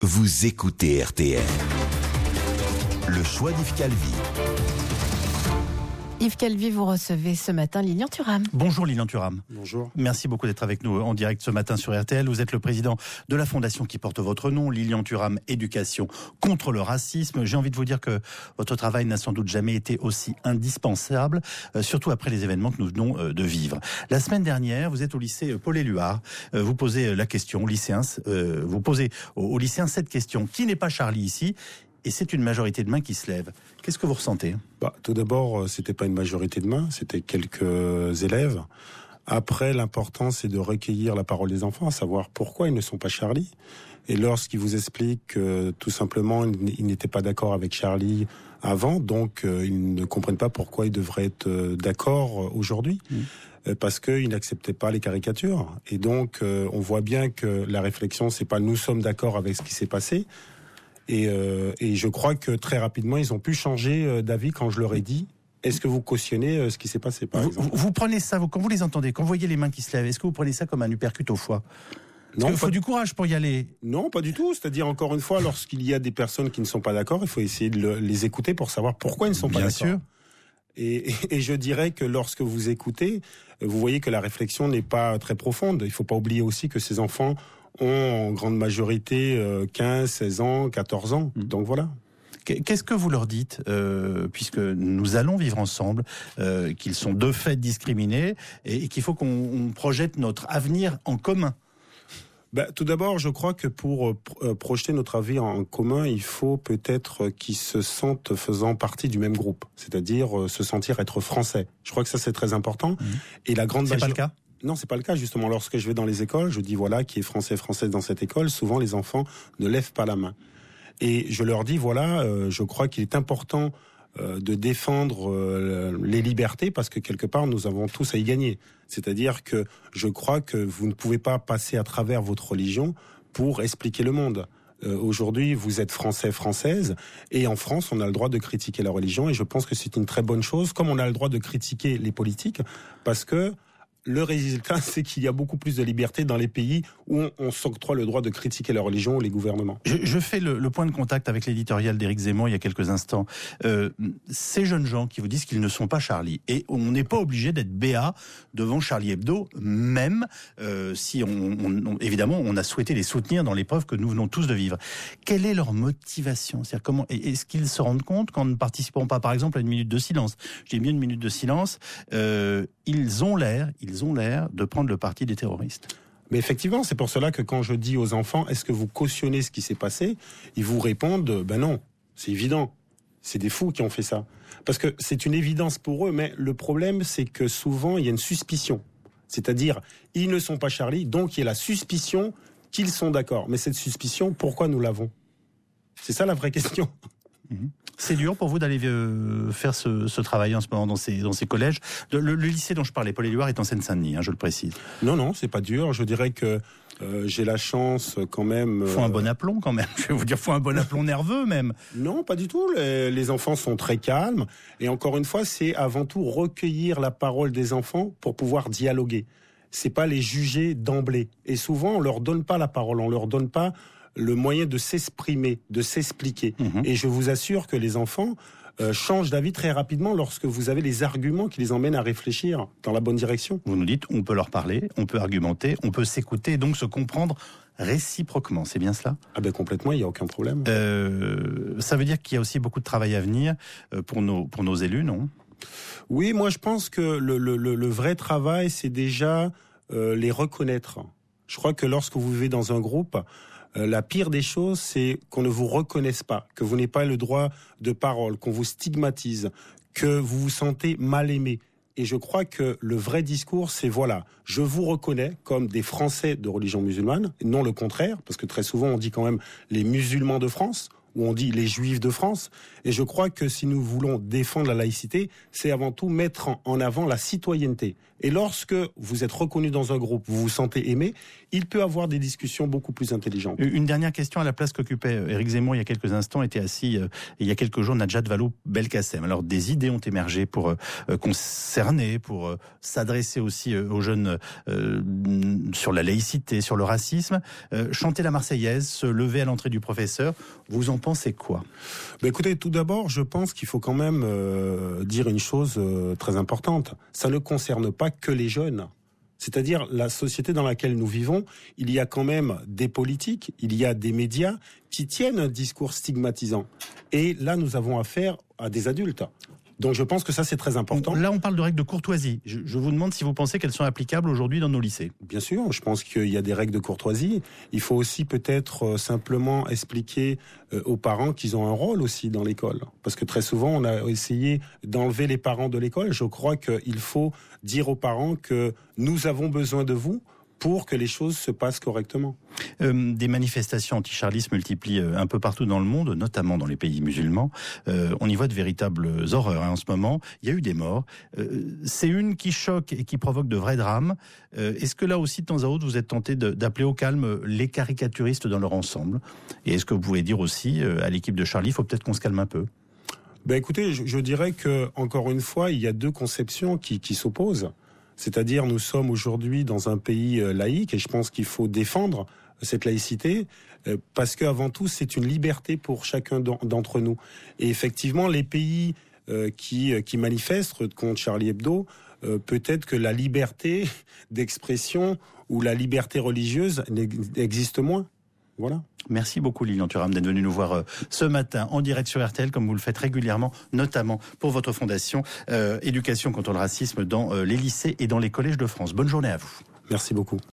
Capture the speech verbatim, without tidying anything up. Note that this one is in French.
Vous écoutez R T L. Le choix d'Yves Calvi. Yves Calvi, vous recevez ce matin Lilian Thuram. Bonjour Lilian Thuram. Bonjour. Merci beaucoup d'être avec nous en direct ce matin sur R T L. Vous êtes le président de la fondation qui porte votre nom, Lilian Thuram Éducation contre le racisme. J'ai envie de vous dire que votre travail n'a sans doute jamais été aussi indispensable, euh, surtout après les événements que nous venons euh, de vivre. La semaine dernière, vous êtes au lycée Paul-Éluard. Euh, vous posez la question, lycéens, euh, vous posez aux, aux lycéens cette question. Qui n'est pas Charlie ici ? Et c'est une majorité de mains qui se lève. Qu'est-ce que vous ressentez ? Bah, tout d'abord, c'était pas une majorité de mains, c'était quelques élèves. Après, l'important, c'est de recueillir la parole des enfants, à savoir pourquoi ils ne sont pas Charlie. Et lorsqu'ils vous expliquent que, tout simplement, ils n'étaient pas d'accord avec Charlie avant, donc euh, ils ne comprennent pas pourquoi ils devraient être euh, d'accord aujourd'hui. Mmh. Euh, parce qu'ils n'acceptaient pas les caricatures. Et donc, euh, on voit bien que la réflexion, c'est pas nous sommes d'accord avec ce qui s'est passé. Et, euh, et je crois que très rapidement, ils ont pu changer d'avis quand je leur ai dit « Est-ce que vous cautionnez ce qui s'est passé ?» par vous, exemple. Vous, vous prenez ça, vous, quand vous les entendez, quand vous voyez les mains qui se lèvent, est-ce que vous prenez ça comme un uppercut au foie ? Parce qu'il faut du courage pour y aller. Non, pas du tout. C'est-à-dire, encore une fois, lorsqu'il y a des personnes qui ne sont pas d'accord, il faut essayer de le, les écouter pour savoir pourquoi ils ne sont Bien pas d'accord. Bien sûr. Et, et, et je dirais que lorsque vous écoutez, vous voyez que la réflexion n'est pas très profonde. Il ne faut pas oublier aussi que ces enfants ont en grande majorité quinze, seize ans, quatorze ans. Mmh. Donc voilà. Qu'est-ce que vous leur dites, euh, puisque nous allons vivre ensemble, euh, qu'ils sont de fait discriminés et, et qu'il faut qu'on projette notre avenir en commun ? Ben, tout d'abord, je crois que pour euh, projeter notre avenir en commun, il faut peut-être qu'ils se sentent faisant partie du même groupe, c'est-à-dire euh, se sentir être français. Je crois que ça, c'est très important. Mmh. Et la grande c'est major... pas le cas ? Non, c'est pas le cas. Justement, lorsque je vais dans les écoles, je dis voilà, qui est français, française dans cette école. Souvent, les enfants ne lèvent pas la main. Et je leur dis voilà, euh, je crois qu'il est important euh, de défendre euh, les libertés parce que quelque part, nous avons tous à y gagner. C'est-à-dire que je crois que vous ne pouvez pas passer à travers votre religion pour expliquer le monde. Euh, aujourd'hui, vous êtes français, française, et en France, on a le droit de critiquer la religion, et je pense que c'est une très bonne chose, comme on a le droit de critiquer les politiques, parce que le résultat, c'est qu'il y a beaucoup plus de liberté dans les pays où on, on s'octroie le droit de critiquer la religion ou les gouvernements. Je, je fais le, le point de contact avec l'éditorial d'Éric Zemmour il y a quelques instants. Euh, ces jeunes gens qui vous disent qu'ils ne sont pas Charlie, et on n'est pas obligé d'être béat devant Charlie Hebdo, même euh, si on, on, on, évidemment on a souhaité les soutenir dans l'épreuve que nous venons tous de vivre. Quelle est leur motivation ? C'est-à-dire comment est-ce qu'ils se rendent compte qu'en ne participant pas, par exemple, à une minute de silence, je dis bien une minute de silence, euh, ils ont l'air, ils Ils ont l'air de prendre le parti des terroristes. Mais effectivement, c'est pour cela que quand je dis aux enfants, est-ce que vous cautionnez ce qui s'est passé ? Ils vous répondent, ben non, c'est évident. C'est des fous qui ont fait ça. Parce que c'est une évidence pour eux, mais le problème, c'est que souvent, il y a une suspicion. C'est-à-dire, ils ne sont pas Charlie, donc il y a la suspicion qu'ils sont d'accord. Mais cette suspicion, pourquoi nous l'avons ? C'est ça la vraie question. Mmh. C'est dur pour vous d'aller euh, faire ce, ce travail en ce moment dans ces, dans ces collèges. Le, le, le lycée dont je parlais, Paul-Éluard, est en Seine-Saint-Denis, hein, je le précise. Non, non, c'est pas dur. Je dirais que euh, j'ai la chance quand même... Euh... Faut un bon aplomb quand même. Je vais vous dire, faut un bon aplomb nerveux même. Non, pas du tout. Les, les enfants sont très calmes. Et encore une fois, c'est avant tout recueillir la parole des enfants pour pouvoir dialoguer. C'est pas les juger d'emblée. Et souvent, on leur donne pas la parole, on leur donne pas le moyen de s'exprimer, de s'expliquer. Mmh. Et je vous assure que les enfants euh, changent d'avis très rapidement lorsque vous avez les arguments qui les emmènent à réfléchir dans la bonne direction. Vous nous dites, on peut leur parler, on peut argumenter, on peut s'écouter et donc se comprendre réciproquement, c'est bien cela ? Ah ben complètement, il n'y a aucun problème. Euh, ça veut dire qu'il y a aussi beaucoup de travail à venir pour nos, pour nos élus, non ? Oui, moi je pense que le, le, le vrai travail, c'est déjà euh, les reconnaître. Je crois que lorsque vous vivez dans un groupe, Euh, la pire des choses, c'est qu'on ne vous reconnaisse pas, que vous n'ayez pas le droit de parole, qu'on vous stigmatise, que vous vous sentez mal aimé. Et je crois que le vrai discours, c'est voilà, je vous reconnais comme des Français de religion musulmane, non le contraire, parce que très souvent on dit quand même les musulmans de France. où on dit les Juifs de France. Et je crois que si nous voulons défendre la laïcité, c'est avant tout mettre en avant la citoyenneté. Et lorsque vous êtes reconnu dans un groupe, vous vous sentez aimé, il peut avoir des discussions beaucoup plus intelligentes. Une dernière question à la place qu'occupait Éric Zemmour il y a quelques instants, était assis euh, il y a quelques jours Najat Vallaud-Belkacem. Alors des idées ont émergé pour euh, concerner, pour euh, s'adresser aussi euh, aux jeunes euh, sur la laïcité, sur le racisme. Euh, chanter la Marseillaise, se lever à l'entrée du professeur, vous en pensez quoi ? Ben écoutez, tout d'abord, je pense qu'il faut quand même euh, dire une chose euh, très importante. Ça ne concerne pas que les jeunes. C'est-à-dire la société dans laquelle nous vivons, il y a quand même des politiques, il y a des médias qui tiennent un discours stigmatisant. Et là, nous avons affaire à des adultes. Donc je pense que ça, c'est très important. Là, on parle de règles de courtoisie. Je, je vous demande si vous pensez qu'elles sont applicables aujourd'hui dans nos lycées. Bien sûr, je pense qu'il y a des règles de courtoisie. Il faut aussi peut-être euh, simplement expliquer euh, aux parents qu'ils ont un rôle aussi dans l'école. Parce que très souvent, on a essayé d'enlever les parents de l'école. Je crois qu'il faut dire aux parents que nous avons besoin de vous pour que les choses se passent correctement. Euh, des manifestations anti-Charlie se multiplient euh, un peu partout dans le monde, notamment dans les pays musulmans. Euh, on y voit de véritables horreurs hein, en ce moment. Il y a eu des morts. Euh, c'est une qui choque et qui provoque de vrais drames. Euh, est-ce que là aussi, de temps à autre, vous êtes tenté de, d'appeler au calme les caricaturistes dans leur ensemble ? Et est-ce que vous pouvez dire aussi euh, à l'équipe de Charlie, il faut peut-être qu'on se calme un peu ? Ben écoutez, je, je dirais que encore une fois, il y a deux conceptions qui, qui s'opposent. C'est-à-dire, nous sommes aujourd'hui dans un pays laïque et je pense qu'il faut défendre cette laïcité parce qu'avant tout, c'est une liberté pour chacun d'entre nous. Et effectivement, les pays qui, qui manifestent contre Charlie Hebdo, peut-être que la liberté d'expression ou la liberté religieuse existe moins. Voilà. Merci beaucoup Lilian Thuram d'être venu nous voir euh, ce matin en direct sur R T L comme vous le faites régulièrement, notamment pour votre fondation euh, Éducation contre le racisme dans euh, les lycées et dans les collèges de France. Bonne journée à vous. Merci beaucoup.